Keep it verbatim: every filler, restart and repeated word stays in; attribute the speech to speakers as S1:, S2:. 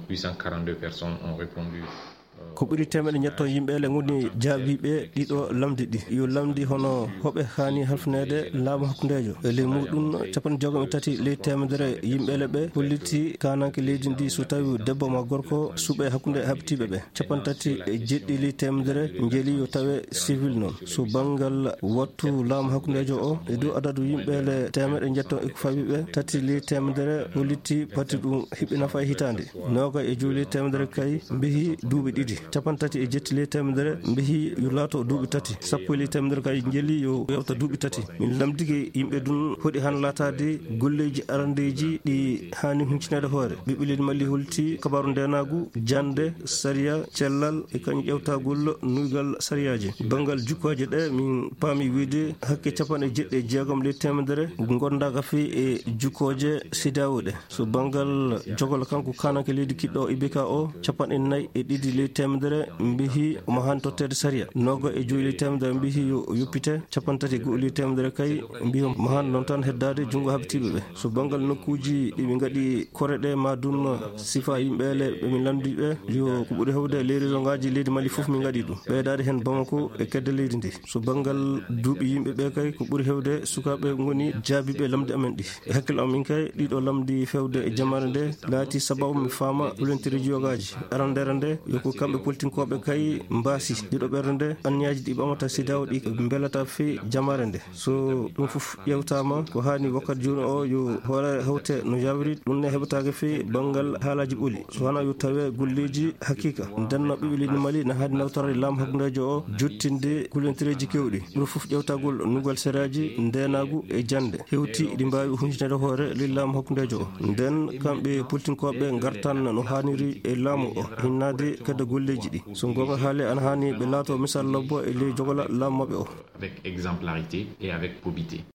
S1: huit cent quarante-deux personnes ont répondu.
S2: ko ɓuri temeɗe jetto yimɓele goni jaabiɓe ɗiɗo lamdi ɗi yo lamdi hono hoɓe hani halfunede laamu hakkudejo e ley muɗum capanɗe jeegom e tati ley temedere yimɓele ɓe holliti kananke leydi ndi so tawi debbo ma gorko suuɓe hakkude habtiɓe ɓe capanɗe tati e jeɗɗi ley temedere jeeli yo tawe civil noon so banggal wattu laamu hakkudejo o e dow adadu yimɓele temeɗe jetto eko fawiɓe tati ley temedere holliti patti ɗum hiɓɓe nafa e hitande noga e joyi ley temedere kay beehi duuɓi ɗiɗi capanɗe tati e jetti ley temedere beehi yo laato duuɓi tati sappo e ley temedere kay jeeli yo yewta duuɓi tati min lamdigi yimɓe ɗum hoɗi han latade golleji arandeji ɗi hani huccinede hoore ɓiɓɓe leydi Mali holti kabaru ndenagu jande sariya cellal e kañum ƴewtagol nuygal sariyaji bangal jukkoje ɗe min paami wiide hakke capanɗe jeɗɗi e jeegom ley temedere gondaga fe e jukkoje sidawo ɗe so bangal jogol kanko kananke leydi kiɗɗo ibeka o capanɗe nayyi e ɗiɗi ley temedere mbihi omo hani tottede sariya noga e joyi ley temedere mbihi yo yoppite capanɗe tati e goho ley temedere kay mbihi omo hani noon tan heddade junggo habtiɓe ɓe so bangal nokkuji ɗiɓe gaɗi kore ɗe madum sifa yimɓele ɓemin lamdiɓe yo ko ɓuuri hewde ley région ngaji leydi Mali foof min gaɗi ɗum ɓeydade hen Bamako e kedde leydi ndi so bangal duuɓi yimɓeɓe kay ko ɓuuri hewde sukaɓe goni jaabiɓe lamdi amen ɗi e hakkille amin kay ɗiɗo lamdi fewde e jamare nde laati sababu mi faama ɓulentere jiyogaji arandere nde yoko kamɓe politinkoɓe kay mbasi ɗiɗo ɓerde nde anniyaji ɗi ɓamata sidaw ɗi belata fe jamare nde so ɗum foof ƴewtama ko hani wakkati joni o yo hoore hewte no jawri ɗum ne heɓatake fe banggal haalaji ɓooli so wona yo tawe golleji hakkika denno ɓiɓɓe leydi Mali ne haadi nawtorade laamu hakkudejo o jottinde kulentereji kewɗi ɗum foof ƴewtagol nugal sériyaji ndenagu e jande hewti ɗi mbawi huncitede hoore ley laamu hakkudejo o nden kamɓe politinkoɓe gartan no hanniri e laamu o hinnade kedde golleji ɗi so gonga haale ana hani ɓe laato misal lobbo e ley jogola laamu mabɓe o
S1: avec exemplarité et avec probité.